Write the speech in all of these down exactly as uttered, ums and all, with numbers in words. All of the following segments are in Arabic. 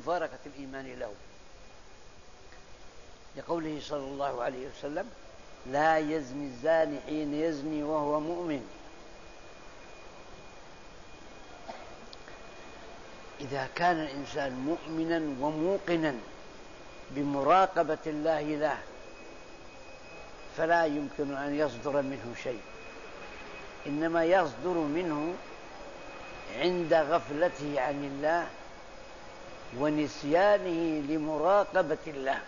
مفارقة الإيمان له، لقوله صلى الله عليه وسلم: لا يزني الزاني حين يزني وهو مؤمن. إذا كان الإنسان مؤمنا وموقنا بمراقبة الله له فلا يمكن أن يصدر منه شيء، إنما يصدر منه عند غفلته عن الله ونسيانه لمراقبة الله.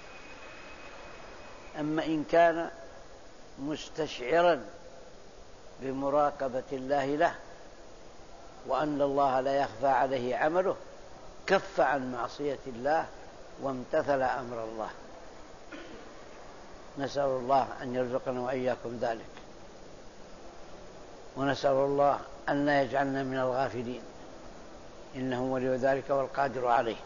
أما إن كان مستشعرا بمراقبة الله له وأن الله لا يخفى عليه عمله كف عن معصية الله وامتثل أمر الله. نسأل الله أن يرزقنا وإياكم ذلك، ونسأل الله أن لا يجعلنا من الغافلين، إنه ولي ذلك والقادر عليه.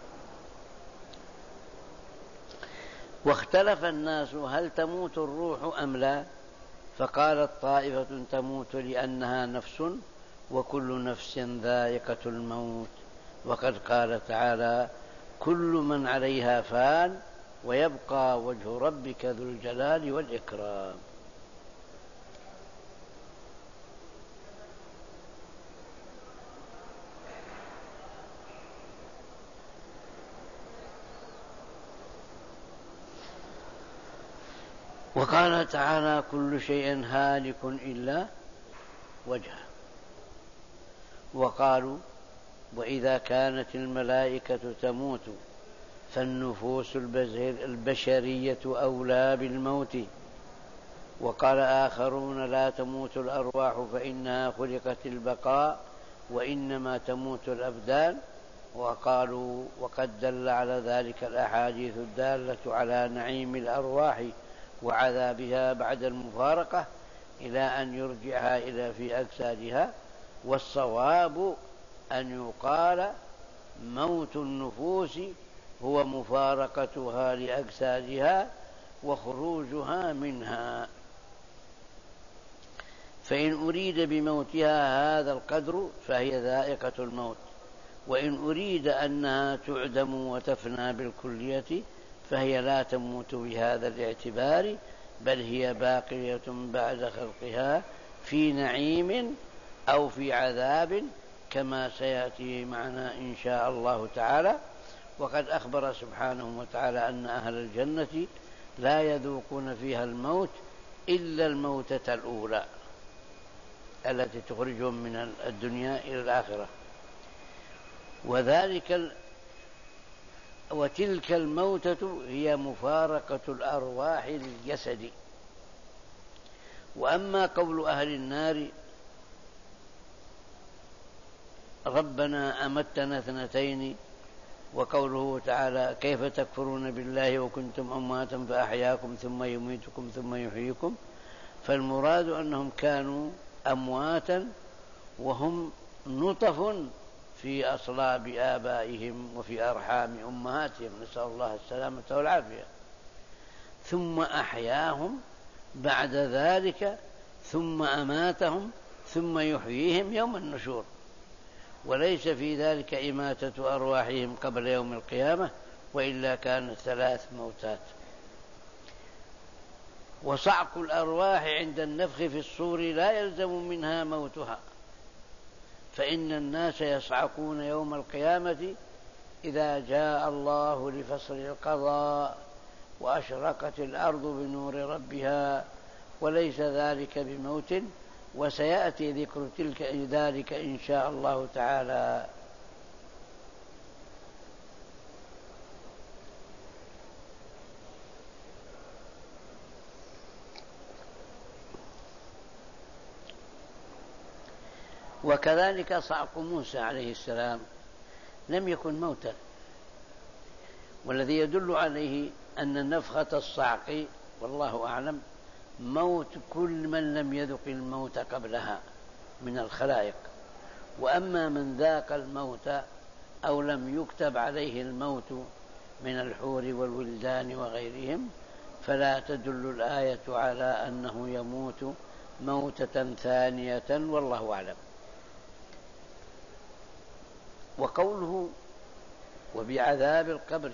واختلف الناس هل تموت الروح أم لا، فقالت طائفة تموت لأنها نفس وكل نفس ذائقة الموت، وقد قال تعالى: كل من عليها فان ويبقى وجه ربك ذو الجلال والإكرام. وقال تعالى: كل شيء هالك إلا وجهه. وقالوا: وإذا كانت الملائكة تموت فالنفوس البشرية أولى بالموت. وقال آخرون: لا تموت الأرواح فإنها خلقت البقاء وإنما تموت الأبدان. وقالوا: وقد دل على ذلك الأحاديث الدالة على نعيم الأرواح وعذابها بعد المفارقة إلى أن يرجعها إلى في أجسادها. والصواب أن يقال: موت النفوس هو مفارقتها لأجسادها وخروجها منها. فإن أريد بموتها هذا القدر فهي ذائقة الموت، وإن أريد أنها تعدم وتفنى بالكلية فهي لا تموت بهذا الاعتبار، بل هي باقية بعد خلقها في نعيم أو في عذاب، كما سيأتي معنا إن شاء الله تعالى. وقد أخبر سبحانه وتعالى أن أهل الجنة لا يذوقون فيها الموت إلا الموتة الأولى التي تخرجهم من الدنيا إلى الآخرة، وذلك ال... وتلك الموتة هي مفارقة الأرواح للجسد. وأما قول أهل النار: ربنا أمتنا اثنتين، وقوله تعالى: كيف تكفرون بالله وكنتم أمواتا فأحياكم ثم يميتكم ثم يحييكم، فالمراد أنهم كانوا أمواتا وهم نطف في أصلاب آبائهم وفي أرحام أمهاتهم، نسأل الله السلامة والعافية، ثم أحياهم بعد ذلك ثم أماتهم ثم يحييهم يوم النشور، وليس في ذلك إماتة أرواحهم قبل يوم القيامة، وإلا كانت ثلاث موتات. وصعق الأرواح عند النفخ في الصور لا يلزم منها موتها، فإن الناس يصعقون يوم القيامة إذا جاء الله لفصل القضاء وأشرقت الأرض بنور ربها، وليس ذلك بموت، وسيأتي ذكر تلك ذلك إن شاء الله تعالى. وكذلك صعق موسى عليه السلام لم يكن موتا، والذي يدل عليه أن نفخة الصعق والله أعلم موت كل من لم يذق الموت قبلها من الخلائق. وأما من ذاق الموت أو لم يكتب عليه الموت من الحور والولدان وغيرهم فلا تدل الآية على أنه يموت موتة ثانية، والله أعلم. وقوله وبعذاب القبر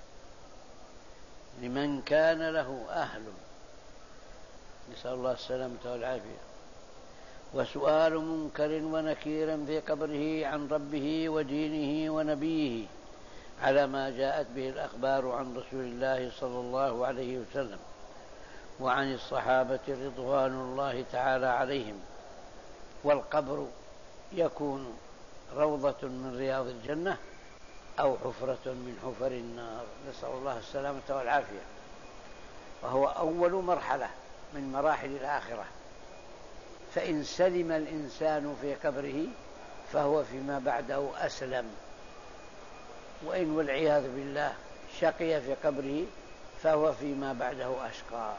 لمن كان له أهل، نسأل الله السلامة والعافية، وسؤال منكر ونكير في قبره عن ربه ودينه ونبيه على ما جاءت به الأخبار عن رسول الله صلى الله عليه وسلم وعن الصحابة رضوان الله تعالى عليهم. والقبر يكون روضة من رياض الجنة أو حفرة من حفر النار، نسأل الله السلامة والعافية. وهو أول مرحلة من مراحل الآخرة، فإن سلم الإنسان في قبره فهو فيما بعده أسلم، وإن والعياذ بالله شقي في قبره فهو فيما بعده أشقى.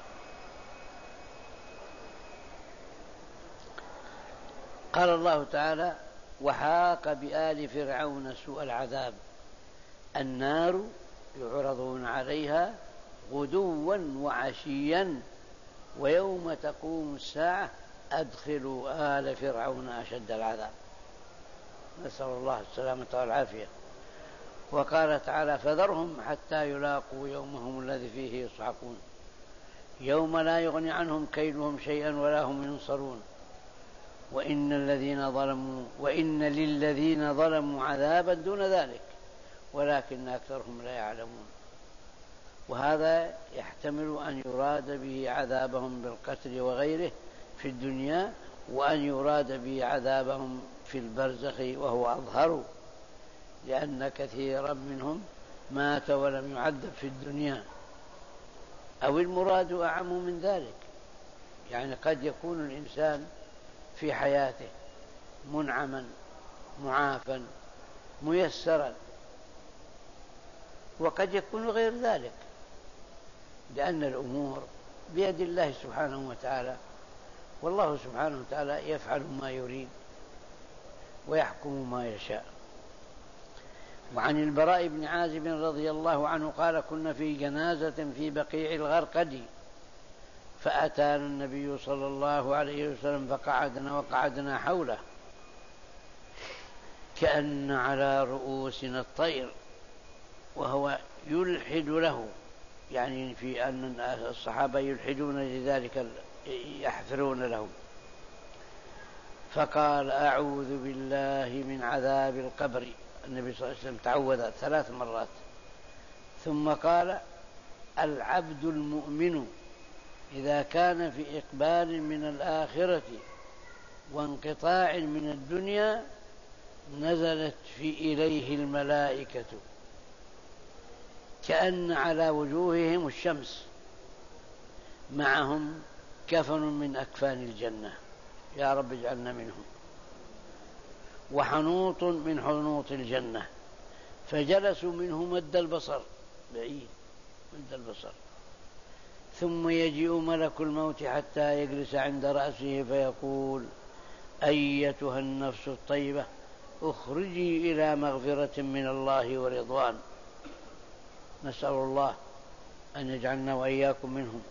قال الله تعالى: وحاق بآل فرعون سوء العذاب النار يعرضون عليها غدوا وعشيا ويوم تقوم الساعة أدخلوا آل فرعون أشد العذاب، نسأل الله السلامة والعافية. وقال تعالى: فذرهم حتى يلاقوا يومهم الذي فيه يصعقون يوم لا يغني عنهم كيدهم شيئا ولا هم ينصرون وإن الذين ظلموا وإن للذين ظلموا عذابا دون ذلك ولكن أكثرهم لا يعلمون. وهذا يحتمل أن يراد به عذابهم بالقتل وغيره في الدنيا، وأن يراد به عذابهم في البرزخ وهو أظهر، لأن كثيرا منهم مات ولم يعذب في الدنيا. أو المراد أعم من ذلك، يعني قد يكون الإنسان في حياته منعما معافا ميسرا، وقد يكون غير ذلك، لأن الأمور بيد الله سبحانه وتعالى، والله سبحانه وتعالى يفعل ما يريد ويحكم ما يشاء. وعن البراء بن عازب رضي الله عنه قال: كنا في جنازة في بقيع الغرقد فأتانا النبي صلى الله عليه وسلم فقعدنا وقعدنا حوله كأن على رؤوسنا الطير، وهو يلحد له، يعني في أن الصحابة يلحدون لذلك يحفرون له. فقال: أعوذ بالله من عذاب القبر. النبي صلى الله عليه وسلم تعوذ ثلاث مرات، ثم قال: العبد المؤمن إذا كان في إقبال من الآخرة وانقطاع من الدنيا نزلت في إليه الملائكة كأن على وجوههم الشمس، معهم كفن من أكفان الجنة، يا رب اجعلنا منهم، وحنوط من حنوط الجنة، فجلسوا منه مد البصر، بعيد مد البصر، ثم يجيء ملك الموت حتى يجلس عند رأسه فيقول: أيتها النفس الطيبة اخرجي إلى مغفرة من الله ورضوان. نسأل الله أن يجعلنا وإياكم منهم.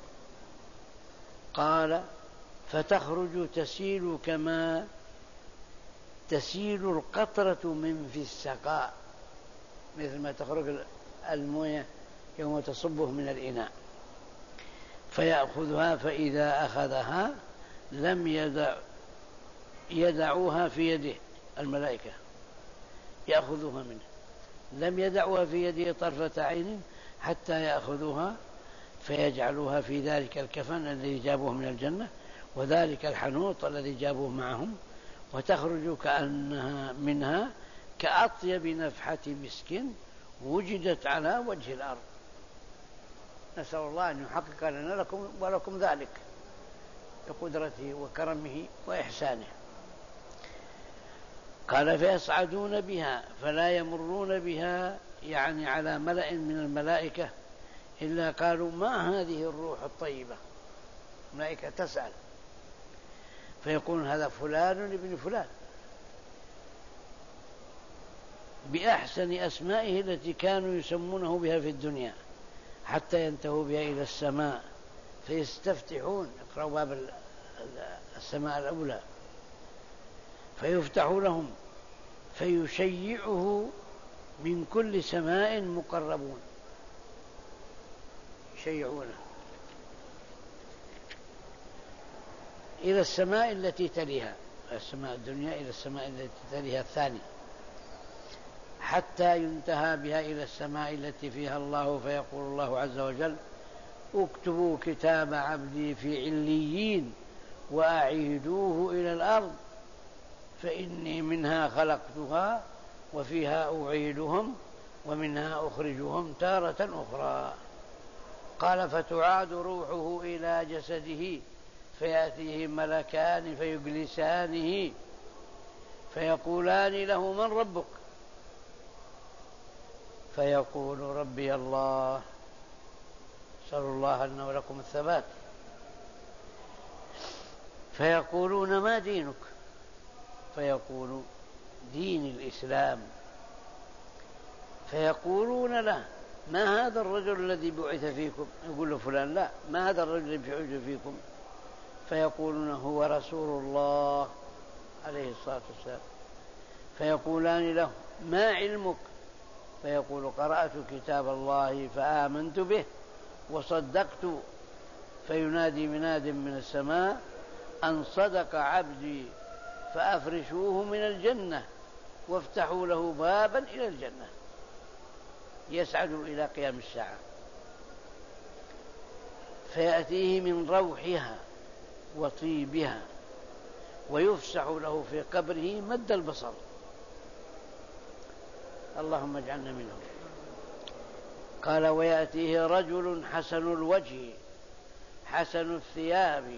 قال: فتخرج تسيل كما تسيل القطرة من في السقاء، مثل ما تخرج الموية يوم تصبه من الإناء، فيأخذها، فإذا أخذها لم يدع يدعوها في يده، الملائكة يأخذوها منه، لم يدعوها في يده طرفة عين حتى يأخذوها فيجعلوها في ذلك الكفن الذي جابوه من الجنة وذلك الحنوط الذي جابوه معهم، وتخرج كأنها منها كأطيب نفحة مسك وجدت على وجه الأرض. نسأل الله أن يحقق لنا لكم ولكم ذلك بقدرته وكرمه وإحسانه. قال: فيصعدون بها فلا يمرون بها، يعني على ملأ من الملائكة، إلا قالوا: ما هذه الروح الطيبة؟ الملائكة تسأل، فيقول: هذا فلان ابن فلان بأحسن أسمائه التي كانوا يسمونه بها في الدنيا، حتى ينتهوا بها إلى السماء فيستفتحون، يقرأوا باب السماء الأولى، فيفتح لهم فيشيعه من كل سماء مقربون يشيعونه إلى السماء التي تليها، السماء الدنيا إلى السماء التي تليها الثانية، حتى ينتهى بها إلى السماء التي فيها الله، فيقول الله عز وجل: اكتبوا كتاب عبدي في عليين وأعيدوه إلى الأرض فإني منها خلقتها وفيها أعيدهم ومنها أخرجهم تارة أخرى. قال: فتعاد روحه إلى جسده فيأتيه ملكان فيجلسانه فيقولان له: من ربك؟ فيقول: ربي الله. نسأل الله لنا ولكم الثبات. فيقولون: ما دينك؟ فيقول: دين الإسلام. فيقولون له: ما هذا الرجل الذي بعث فيكم؟ يقول له فلان: لا، ما هذا الرجل الذي بعث فيكم؟ فيقولون: هو رسول الله عليه الصلاة والسلام. فيقولان له: ما علمك؟ فيقول: قرأت كتاب الله فآمنت به وصدقت. فينادي مناد من السماء: أن صدق عبدي فأفرشوه من الجنة وافتحوا له بابا إلى الجنة يسعد إلى قيام الساعة. فيأتيه من روحها وطيبها ويفسح له في قبره مد البصر. اللهم اجعلنا منهم. قال: ويأتيه رجل حسن الوجه حسن الثياب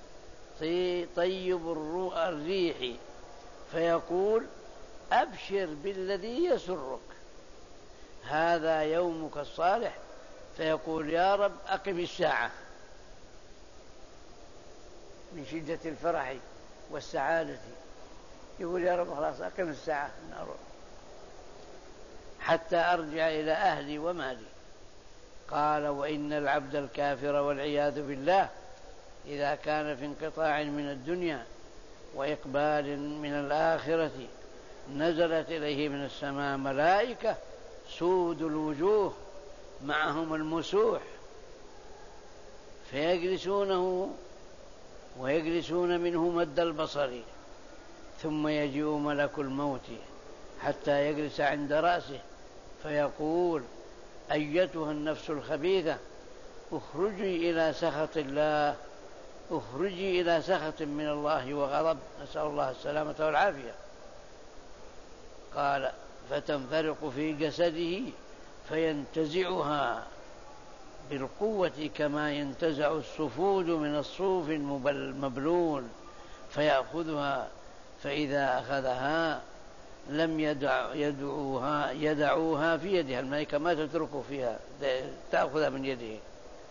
طيب الريح فيقول: أبشر بالذي يسرك، هذا يومك الصالح. فيقول: يا رب أقم الساعة، من شدة الفرح والسعادة يقول: يا رب خلاص أقم الساعة حتى أرجع إلى أهلي ومالي. قال: وإن العبد الكافر والعياذ بالله إذا كان في انقطاع من الدنيا وإقبال من الآخرة نزلت إليه من السماء ملائكة سود الوجوه معهم المسوح فيجلسونه ويجلسون منه مد البصر، ثم يجيء ملك الموت حتى يجلس عند رأسه فيقول: أيتها النفس الخبيثة اخرجي إلى سخط الله، اخرجي إلى سخط من الله وغضب، نسأل الله السلامة والعافية. قال: فتنفرق في جسده فينتزعها بالقوة كما ينتزع الصفود من الصوف المبلول فيأخذها، فإذا أخذها لم يدع يدعوها يدعوها في يدها، الملائكة ما تترك فيها، تأخذها من يده،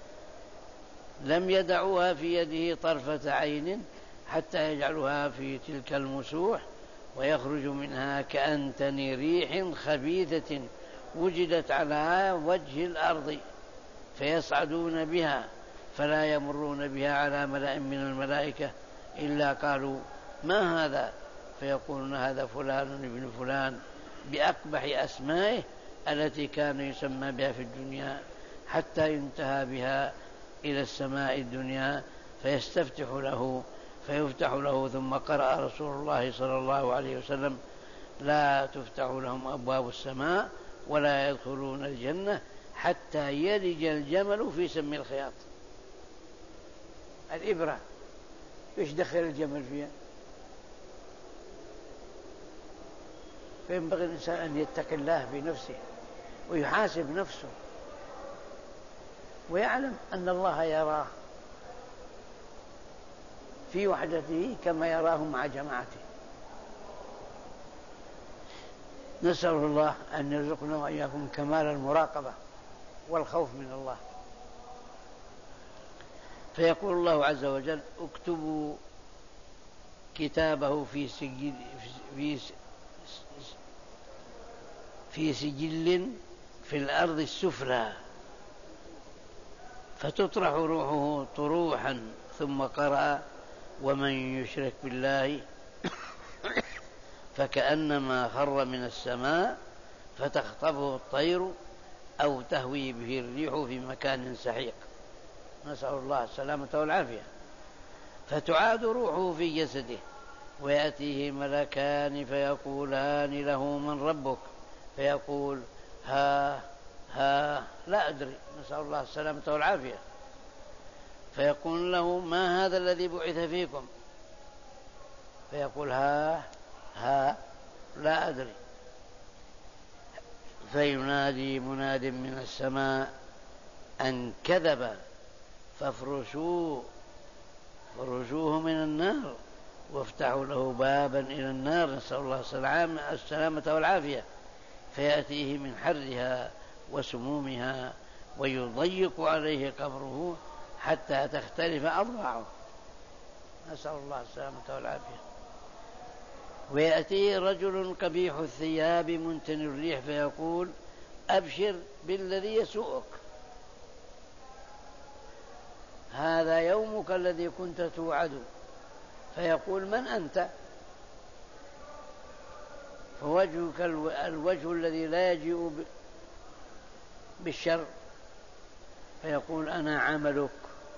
لم يدعوها في يده طرفة عين حتى يجعلها في تلك المسوح ويخرج منها كأنتن ريح خبيثة وجدت على وجه الأرض، فيصعدون بها فلا يمرون بها على ملأ من الملائكة إلا قالوا: ما هذا؟ فيقولون: هذا فلان ابن فلان بأقبح أسمائه التي كان يسمى بها في الدنيا، حتى ينتهى بها إلى السماء الدنيا فيستفتح له فيفتح له. ثم قرأ رسول الله صلى الله عليه وسلم: لا تفتح لهم أبواب السماء ولا يدخلون الجنة حتى يلج الجمل في سم الخياط. الإبرة إيش دخل الجمل فيها؟ فينبغي الإنسان أن يتقي الله في نفسه ويحاسب نفسه ويعلم أن الله يراه في وحدته كما يراه مع جماعته. نسأل الله أن يرزقنا وإياكم كمال المراقبة والخوف من الله. فيقول الله عز وجل: اكتبوا كتابه في سجل في في سجل في الأرض السفلى، فتطرح روحه طروحا. ثم قرأ: ومن يشرك بالله فكأنما خر من السماء فتخطفه الطير أو تهوي به الريح في مكان سحيق، نسأل الله السلامة والعافية. فتعاد روحه في جسده ويأتيه ملكان فيقولان له من ربك؟ فيقول ها ها لا أدري، نسأل الله السلامة والعافية. فيقول له ما هذا الذي بعث فيكم؟ فيقول ها ها لا أدري. فينادي مناد من السماء أن كذب فافرشوه فرشوه من النار وافتحوا له بابا إلى النار، نسأل الله السلامة والعافية. فيأتيه من حرها وسمومها ويضيق عليه قبره حتى تختلف أضلاعه، نسأل الله السلامة والعافية. ويأتيه رجل قبيح الثياب منتن الريح فيقول أبشر بالذي يسوءك، هذا يومك الذي كنت توعد. فيقول من أنت؟ فوجهك الوجه الذي لا يجيء بالشر. فيقول أنا عملك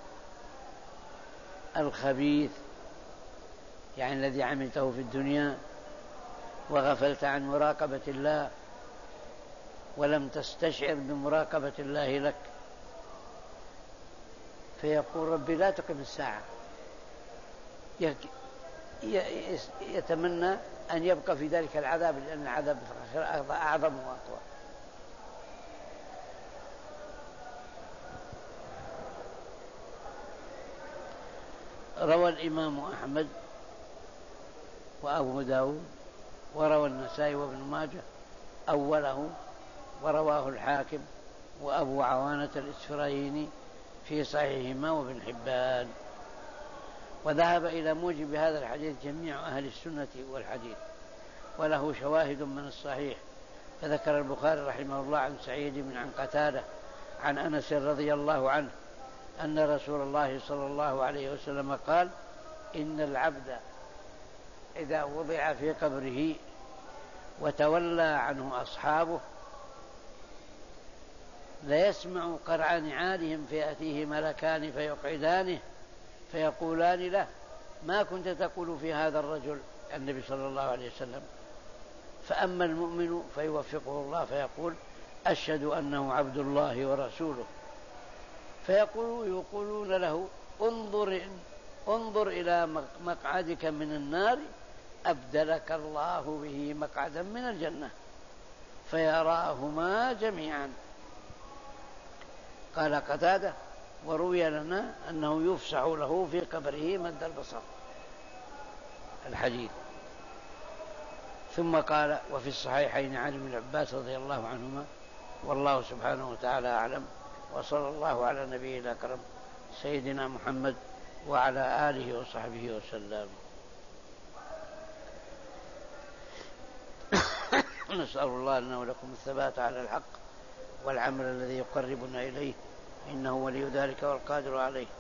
الخبيث، يعني الذي عملته في الدنيا وغفلت عن مراقبة الله ولم تستشعر بمراقبة الله لك. فيقول ربي لا تقم الساعة، يتمنى أن يبقى في ذلك العذاب لأن العذاب أعظم وأقوى. روى الإمام أحمد وأبو داود وروى النسائي وابن ماجه أوله، ورواه الحاكم وأبو عوانة الإسفرايني في صحيحهما وابن حبان. وذهب إلى موجب هذا الحديث جميع أهل السنة والحديث، وله شواهد من الصحيح. فذكر البخاري رحمه الله عن سعيد بن عن قتادة عن أنس رضي الله عنه أن رسول الله صلى الله عليه وسلم قال إن العبد إذا وضع في قبره وتولى عنه أصحابه ليسمع قرع نعالهم فيأتيه ملكان فيقعدانه فيقولان له ما كنت تقول في هذا الرجل، النبي صلى الله عليه وسلم. فأما المؤمن فيوفقه الله فيقول أشهد أنه عبد الله ورسوله. فيقول يقولون له انظر, انظر إلى مقعدك من النار أبدلك الله به مقعدا من الجنة، فيراهما جميعا. قال قتادة وروي لنا أنه يفسح له في قبره مد البصر، الحديث. ثم قال وفي الصحيحين عن ابن عباس رضي الله عنهما والله سبحانه وتعالى أعلم، وصلى الله على نبينا الأكرم سيدنا محمد وعلى آله وصحبه وسلم. نسأل الله لنا ولكم الثبات على الحق والعمل الذي يقربنا إليه، إنه ولي ذلك والقادر عليه.